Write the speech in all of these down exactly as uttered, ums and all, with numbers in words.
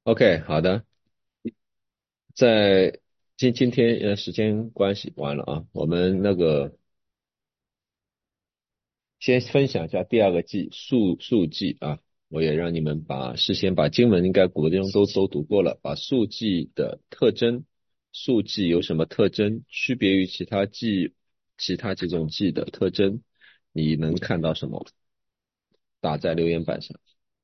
OK，好的，在今今天呃时间关系完了啊，我们那个先分享一下第二个记速速记啊，我也让你们把事先把经文应该古内容都都读过了，把速记的特征，速记有什么特征，区别于其他记其他几种记的特征，你能看到什么？打在留言板上。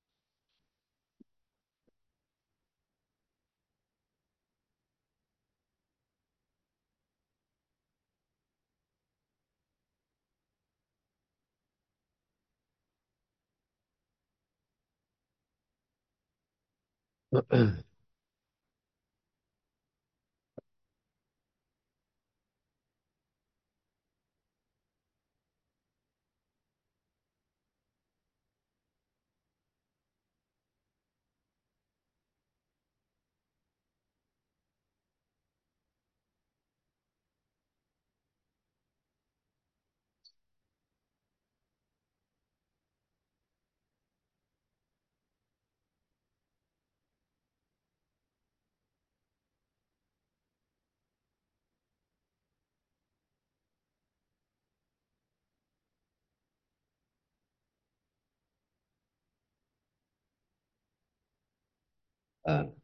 嗯，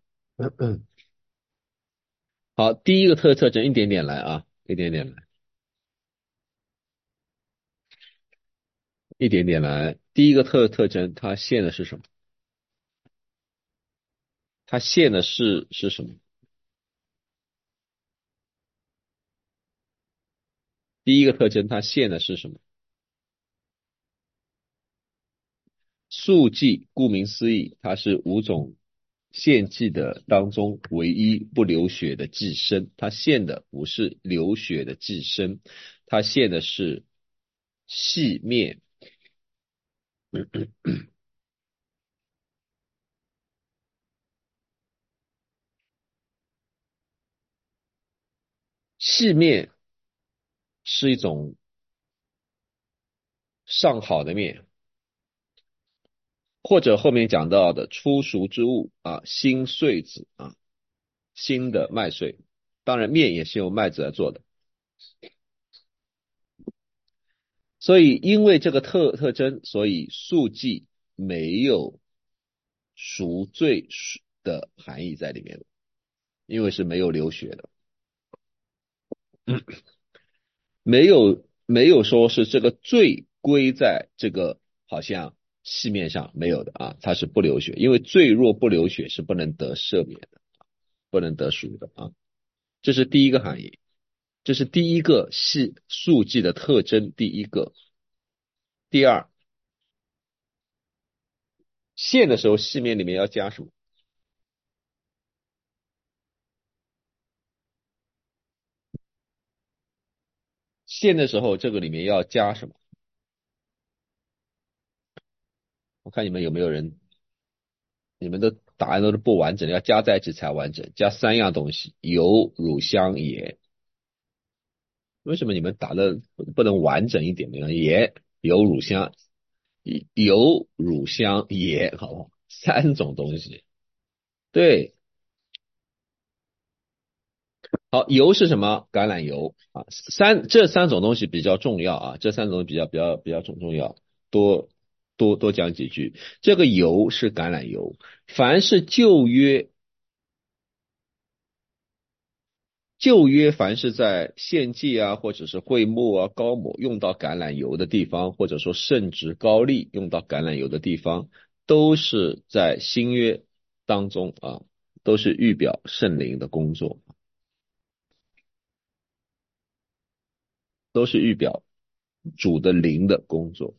好，第一个特特征一点点来啊，一点点来，一点点来。第一个特特征，它现的是什么？它现的是是什么？第一个特征，它现的是什么？速记，顾名思义，它是五种献祭的当中唯一不流血的祭牲。它献的不是流血的祭牲，它献的是细面。细面是一种上好的面，或者后面讲到的初熟之物啊，新穗子啊，新的麦穗。当然，面也是用麦子来做的。所以因为这个特特征，所以速记没有赎罪的含义在里面，因为是没有流血的，没有没有说是这个罪归在这个好像细面上没有的啊，它是不流血，因为罪若不流血是不能得赦免的，不能得赎的啊，这是第一个含义，这是第一个系速记的特征，第一个。第二，线的时候细面里面要加什么？线的时候这个里面要加什么？我看你们有没有人，你们的答案都是不完整的，要加在一起才完整，加三样东西，油、乳、香、盐。为什么你们答的不能完整一点呢？盐、油、乳、香，油、乳、香、盐，好不好？三种东西。对，好，油是什么？橄榄油啊，三这三种东西比较重要啊，这三种比较比较比较重重要，多多多讲几句。这个油是橄榄油，凡是旧约旧约凡是在献祭啊，或者是会幕啊、高抹用到橄榄油的地方，或者说圣职高利用到橄榄油的地方，都是在新约当中啊，都是预表圣灵的工作，都是预表主的灵的工作。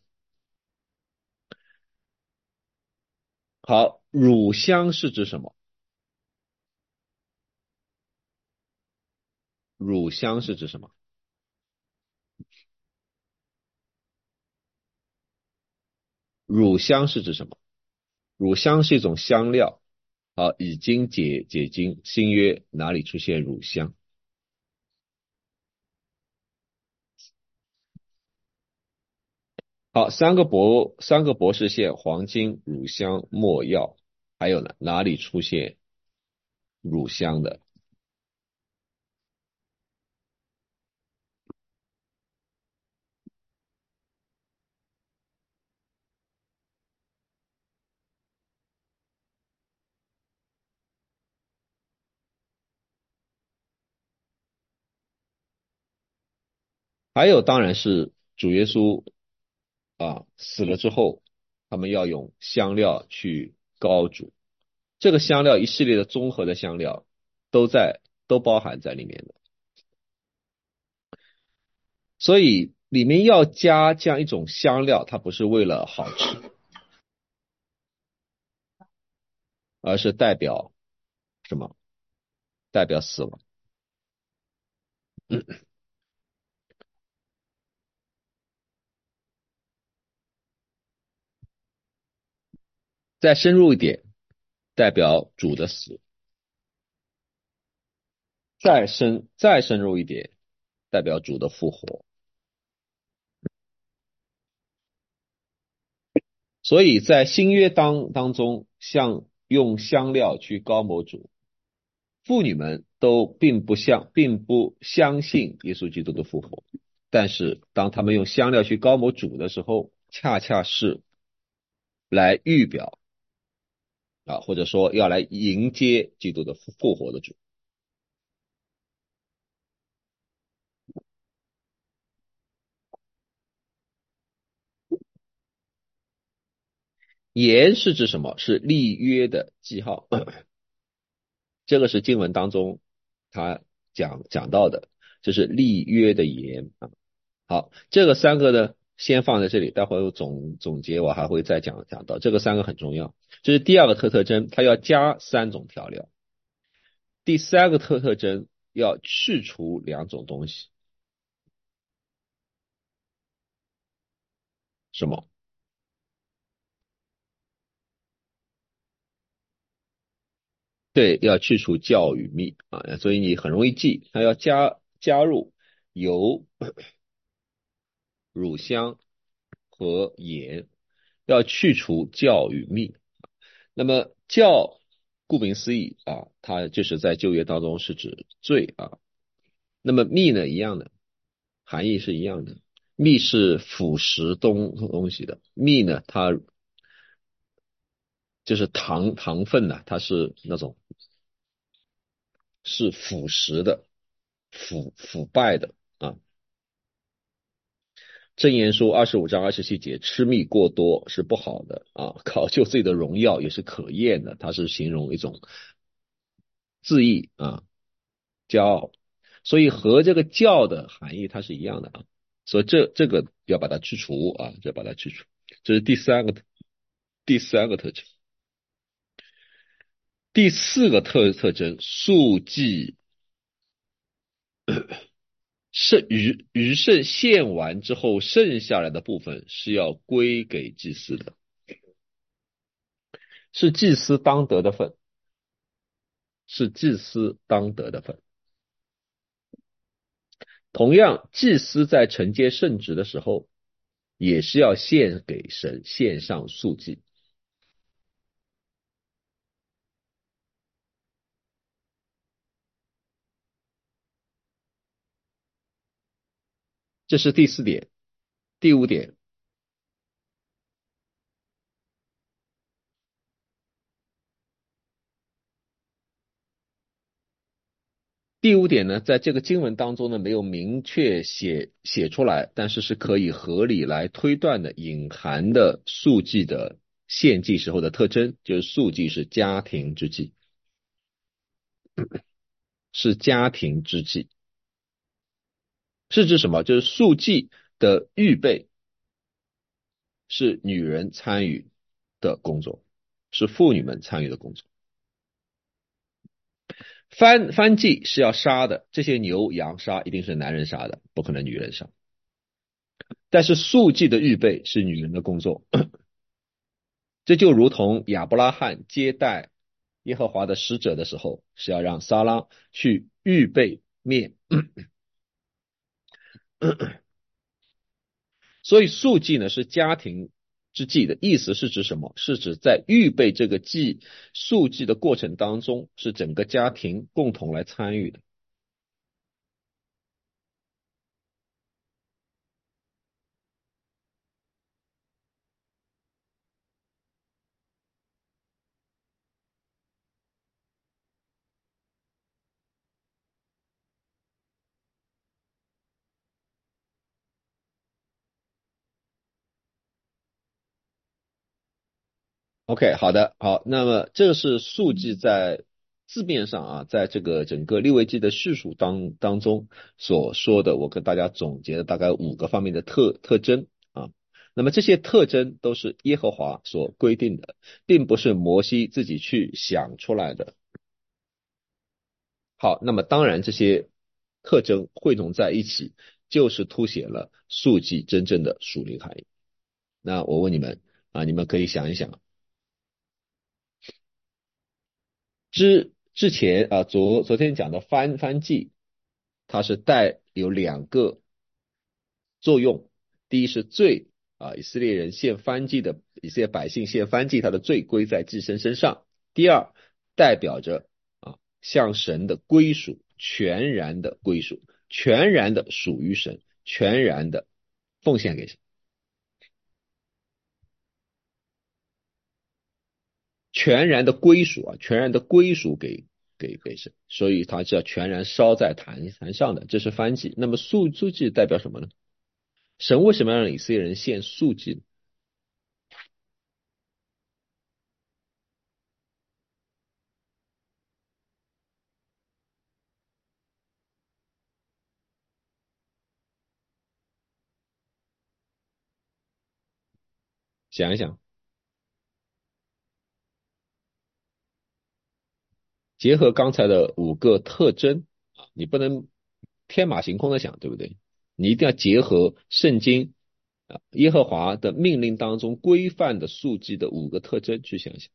好，乳香是指什么？乳香是指什么？乳香是指什么？乳香是一种香料。好，已经解解经，新约哪里出现乳香？好，三个博三个博士线，黄金、乳香、没药，还有呢？哪里出现？ 乳香的。还有当然是主耶稣啊死了之后，他们要用香料去膏主，这个香料一系列的综合的香料都在都包含在里面的，所以里面要加这样一种香料，它不是为了好吃，而是代表什么？代表死亡。再深入一点，代表主的死；再深再深入一点，代表主的复活。所以在新约当当中，像用香料去膏抹主，妇女们都并不相并不相信耶稣基督的复活，但是当他们用香料去膏抹主的时候，恰恰是来预表啊，或者说要来迎接基督的复活的主。盐是指什么？是立约的记号。这个是经文当中他讲讲到的，这是立约的盐啊。好，这个三个呢，先放在这里，待会儿总总结我还会再讲讲到，这个三个很重要。这是第二个特特征，它要加三种调料。第三个特特征要去除两种东西，什么？对，要去除酵与蜜啊，所以你很容易记，它要加加入油、乳香和盐，要去除酵与蜜。那么酵，顾名思义啊，它就是在旧约当中是指罪啊。那么蜜呢，一样的含义是一样的，蜜是腐蚀东东西的，蜜呢，它就是糖糖分呢、它是那种是腐蚀的、腐腐败的啊。箴言书二十五章二十七节，吃蜜过多是不好的啊，考究自己的荣耀也是可厌的，它是形容一种自义啊，骄傲，所以和这个教的含义它是一样的啊，所以这这个要把它去除啊，要把它去除，这是第三个第三个特征。第四个特特征，素祭剩余余剩献完之后剩下来的部分是要归给祭司的，是祭司当得的份，是祭司当得的份。同样，祭司在承接圣职的时候，也是要献给神，献上素祭。这是第四点。第五点，第五点呢，在这个经文当中呢，没有明确写写出来，但是是可以合理来推断的，隐含的素祭的献祭时候的特征，就是素祭是家庭之祭，是家庭之祭，是指什么？就是素祭的预备是女人参与的工作，是妇女们参与的工作。翻翻祭是要杀的，这些牛羊杀一定是男人杀的，不可能女人杀。但是素祭的预备是女人的工作，这就如同亚伯拉罕接待耶和华的使者的时候，是要让撒拉去预备面，所以素祭呢是家庭之计的意思是指什么？是指在预备这个计速记的过程当中，是整个家庭共同来参与的。OK，好的，好，那么这是速记在字面上啊，在这个整个利未记的叙述当当中所说的，我跟大家总结了大概五个方面的特特征啊。那么这些特征都是耶和华所规定的，并不是摩西自己去想出来的。好，那么当然这些特征汇总在一起，就是凸显了速记真正的属灵含义。那我问你们啊，你们可以想一想，之之前啊，昨昨天讲的翻翻记，它是带有两个作用。第一是罪啊，以色列人献翻祭的以色列百姓献翻祭，他的罪归在祭牲身上。第二，代表着啊向神的归属，全然的归属，全然的属于神，全然的奉献给神。全然的归属啊，全然的归属给给给神，所以它是要全然烧在坛坛上的，这是燔祭。那么素素祭代表什么呢？神为什么要让以色列人献素祭呢？想一想，结合刚才的五个特征啊，你不能天马行空的想，对不对？你一定要结合圣经啊耶和华的命令当中规范的素祭的五个特征去想想。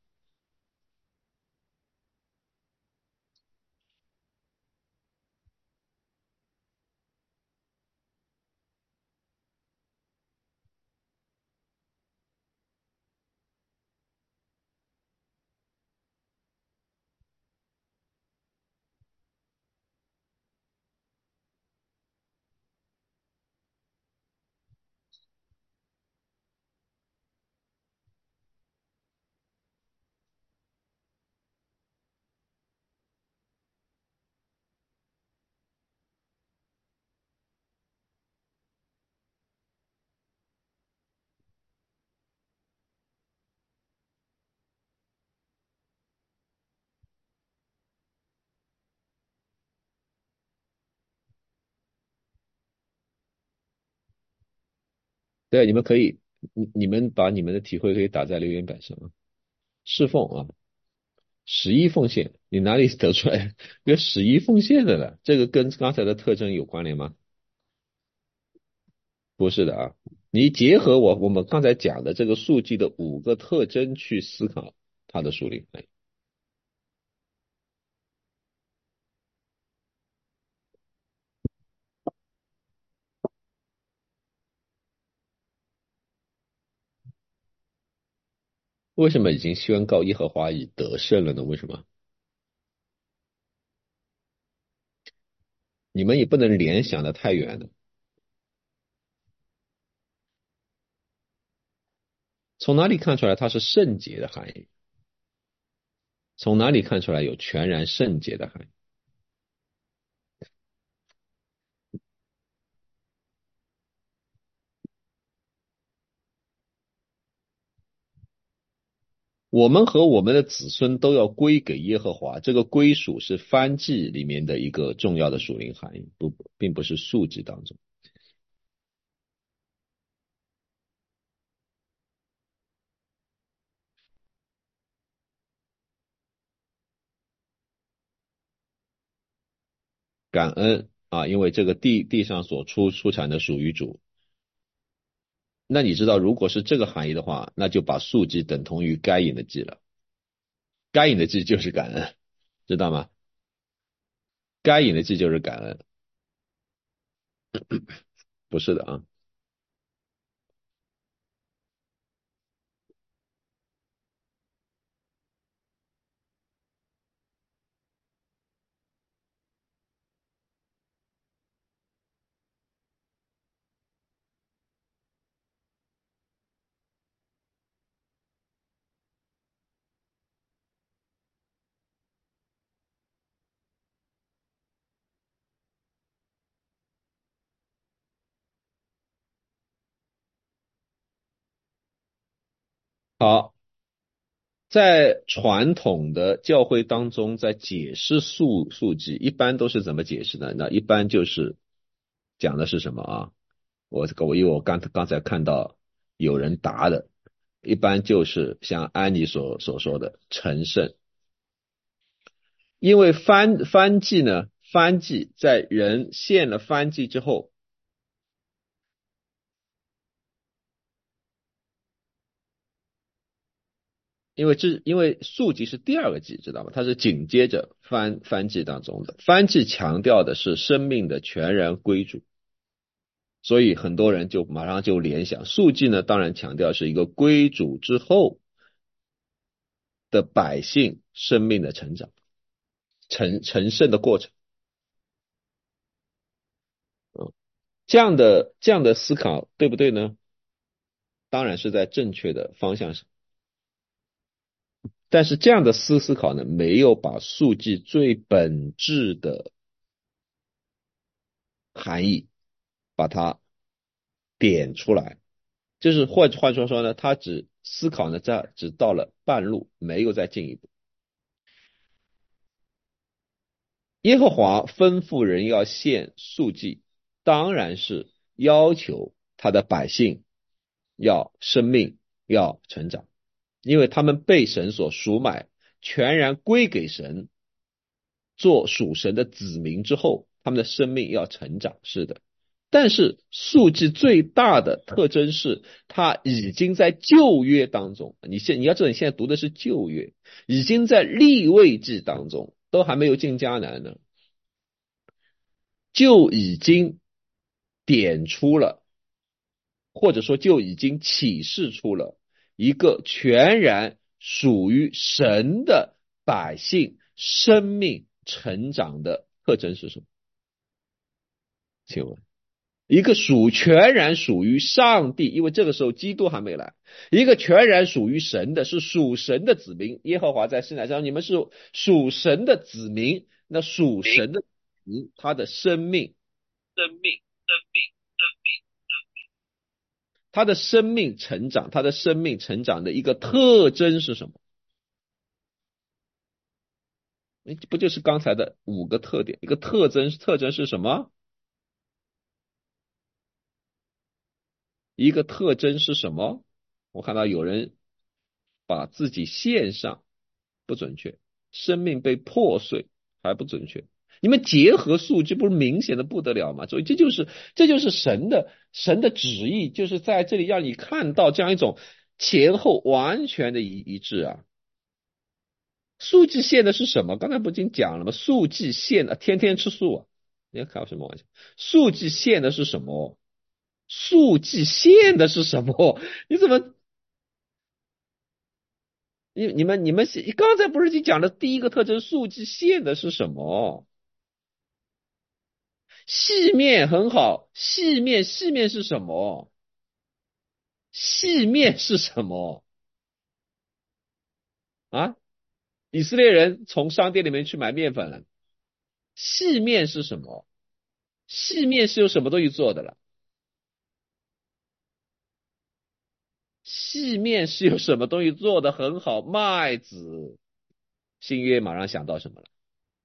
对，你们可以，你你们把你们的体会可以打在留言板上啊。侍奉啊，十一奉献，你哪里得出来一个十一奉献的呢？这个跟刚才的特征有关联吗？不是的啊，你结合我我们刚才讲的这个数据的五个特征去思考它的属灵。哎，为什么已经宣告耶和华已得胜了呢？为什么？你们也不能联想的太远了。从哪里看出来它是圣洁的含义？从哪里看出来有全然圣洁的含义？我们和我们的子孙都要归给耶和华，这个归属是翻记里面的一个重要的属灵含义，不，并不是数记当中。感恩啊，因为这个地地上所出出产的属于主。那你知道，如果是这个含义的话，那就把数记等同于该隐的记了。该隐的记就是感恩，知道吗？该隐的记就是感恩，不是的啊。 好，在传统的教会当中，在解释数数记，一般都是怎么解释呢？那一般就是讲的是什么啊？我这个我因为我刚刚才看到有人答的，一般就是像安妮所所说的成圣，因为翻翻祭呢，翻祭在人献了翻祭之后，因为这因为素祭是第二个祭，知道吗？它是紧接着翻翻祭当中的，翻祭强调的是生命的全然归主，所以很多人就马上就联想，素祭呢当然强调是一个归主之后的百姓生命的成长。成成圣的过程。嗯，这样的这样的思考对不对呢？当然是在正确的方向上，但是这样的思思考呢，没有把数据最本质的含义把它点出来，就是换换说说呢，他只思考呢，在只到了半路，没有再进一步。耶和华吩咐人要献素祭，当然是要求他的百姓要生命要成长，因为他们被神所赎买，全然归给神，做属神的子民之后，他们的生命要成长，是的。但是素祭最大的特征是，它已经在旧约当中，你现你要知道，你现在读的是旧约，已经在立位记当中，都还没有进迦南呢，就已经点出了，或者说就已经启示出了一个全然属于神的百姓生命成长的特征是什么？请问，一个属全然属于上帝，因为这个时候基督还没来，一个全然属于神的，是属神的子民。耶和华在西乃山，你们是属神的子民，那属神的子民，他的生命，生命，生命。他的生命成长，他的生命成长的一个特征是什么？不就是刚才的五个特点？一个特征，特征是什么？一个特征是什么？我看到有人把自己献上，不准确。生命被破碎还不准确。你们结合数据不是明显的不得了吗？所以这就是这就是神的神的旨意，就是在这里让你看到这样一种前后完全的一一致啊。素祭献的是什么？刚才不已经讲了吗？素祭献的天天吃素啊！你要开什么玩笑？素祭献的是什么？素祭献的是什么？你怎么你你们你们刚才不是已经讲了第一个特征？素祭献的是什么？细面很好，细面细面是什么？细面是什么啊？以色列人从商店里面去买面粉了，细面是什么？细面是由什么东西做的了？细面是由什么东西做的很好？麦子。新约马上想到什么了？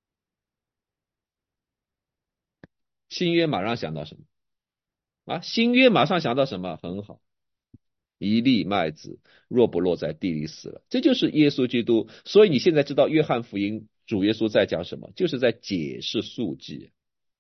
新约马上想到什么啊？新约马上想到什么？很好，一粒麦子若不落在地里死了，这就是耶稣基督。所以你现在知道约翰福音主耶稣在讲什么，就是在解释数记，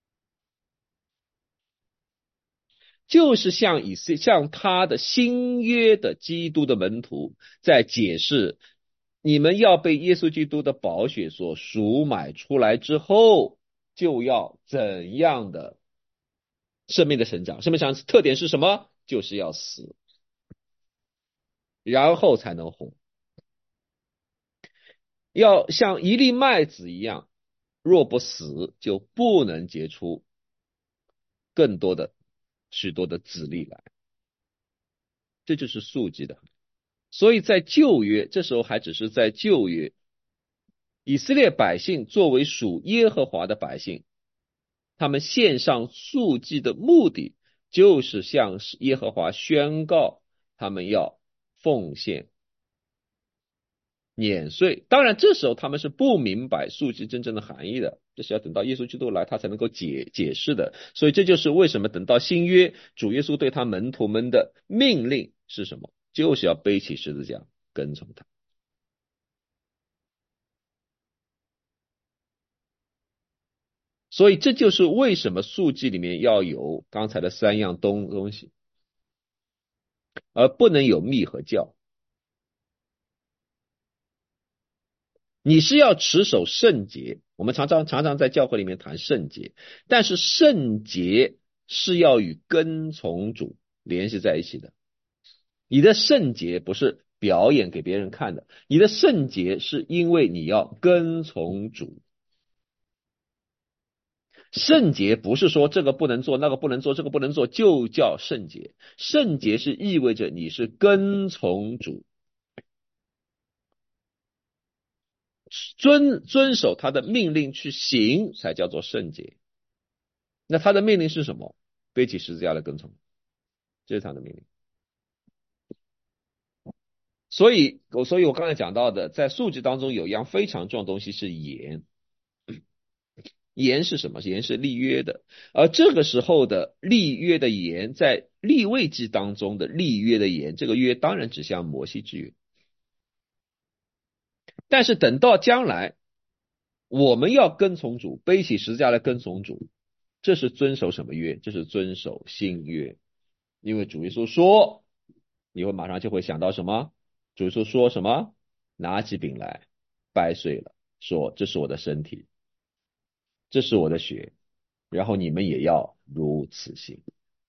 就是像以色像他的新约的基督的门徒在解释，你们要被耶稣基督的宝血所赎买出来之后，就要怎样的生命的成长？生命成长特点是什么？就是要死，然后才能红。要像一粒麦子一样，若不死，就不能结出更多的许多的子粒来。这就是数据的。所以在旧约，这时候还只是在旧约，以色列百姓作为属耶和华的百姓，他们献上素祭的目的，就是向耶和华宣告他们要奉献碾碎。当然，这时候他们是不明白数据真正的含义的，这是要等到耶稣基督来，他才能够解解释的。所以这就是为什么等到新约，主耶稣对他门徒们的命令是什么？就是要背起十字架，跟从他。所以这就是为什么数据里面要有刚才的三样东东西，而不能有密和教。你是要持守圣洁，我们常常常常在教会里面谈圣洁，但是圣洁是要与跟从主联系在一起的。你的圣洁不是表演给别人看的，你的圣洁是因为你要跟从主。圣洁不是说这个不能做，那个不能做，这个不能做就叫圣洁。圣洁是意味着你是跟从主，遵遵守他的命令去行，才叫做圣洁。那他的命令是什么？背起十字架来跟从，这是他的命令。所以，我所以我刚才讲到的，在数据当中有一样非常重要的东西是盐。盐是什么？盐是立约的，而这个时候的立约的盐，在立位记当中的立约的盐，这个约当然指向摩西之约。但是等到将来，我们要跟从主，背起十字架来跟从主，这是遵守什么约？这是遵守新约。因为主耶稣说，你会马上就会想到什么？主耶稣说什么？拿起饼来，掰碎了，说这是我的身体，这是我的血，然后你们也要如此行。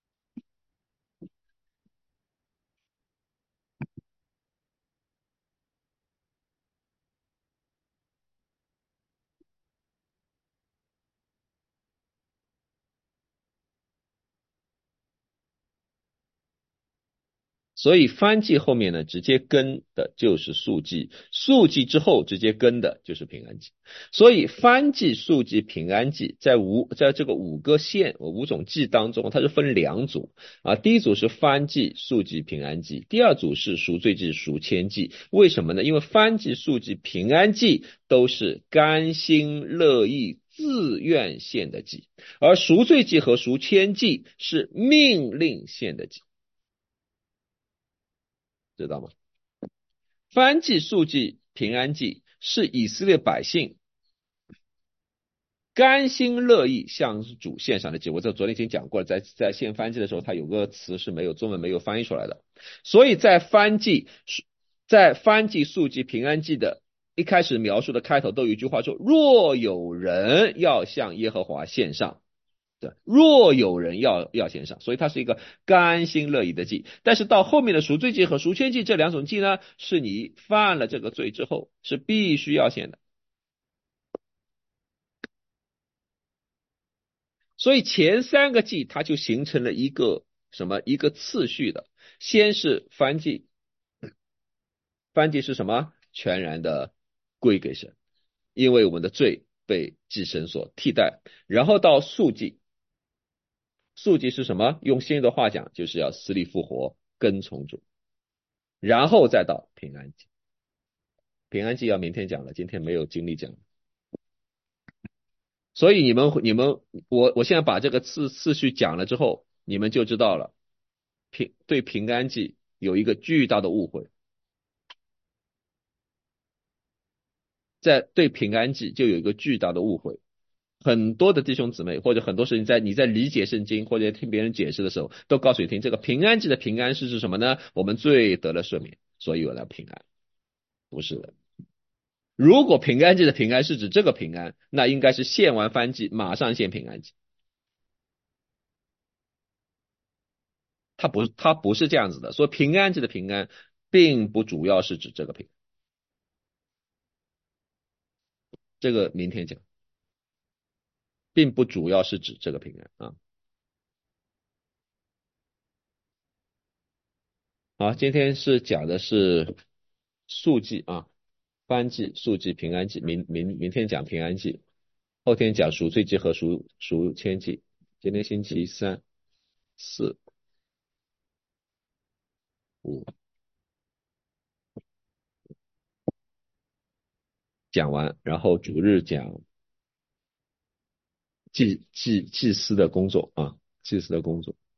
所以翻记后面呢，直接跟的就是数记，数记之后直接跟的就是平安记。所以翻记、数记、平安记在五在这个五个线五种记当中，它是分两组啊。第一组是翻记、数记、平安记，第二组是赎罪记、赎愆记。为什么呢？因为翻记、数记、平安记都是甘心乐意自愿献的祭，而赎罪记和赎愆记是命令献的祭。知道吗？翻记、数记、平安记是以色列百姓甘心乐意向主献上的祭。我在昨天已经讲过了，在在献翻记的时候，它有个词是没有中文没有翻译出来的，所以在翻记、在翻记、数记、平安记的一开始描述的开头都有一句话说：若有人要向耶和华献上。对，若有人要要献上，所以它是一个甘心乐意的祭。但是到后面的赎罪祭和赎愆祭这两种祭呢，是你犯了这个罪之后是必须要献的。所以前三个祭它就形成了一个什么一个次序的，先是燔祭，燔祭是什么？全然的归给神，因为我们的罪被祭神所替代。然后到赎祭。速记是什么？用新的话讲，就是要死里复活，跟从主，然后再到平安祭。平安祭要明天讲了，今天没有精力讲。所以你们你们我我现在把这个次次序讲了之后，你们就知道了。平对平安祭有一个巨大的误会，在对平安祭就有一个巨大的误会。很多的弟兄姊妹或者很多事情在你在理解圣经或者听别人解释的时候，都告诉你听，这个平安祭的平安是指什么呢？我们罪得了赦免，所以有了平安。不是的。如果平安祭的平安是指这个平安，那应该是献完燔祭马上献平安祭。它不它不是这样子的，所以平安祭的平安并不主要是指这个平安，这个明天讲，并不主要是指这个平安啊。好，今天是讲的是数祭啊，燔祭、数祭、平安祭，明明明天讲平安祭，后天讲赎罪祭和赎赎愆祭。今天星期三、四、五。 讲完，然后主日讲祭祭祭司的工作啊，祭司的工作。